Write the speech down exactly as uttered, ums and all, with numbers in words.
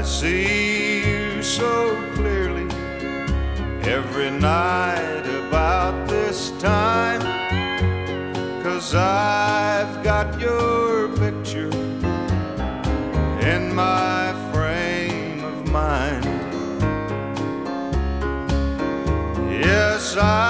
see you so clearly every night about this time, 'cause I've got your picture in my frame of mind. Yes, I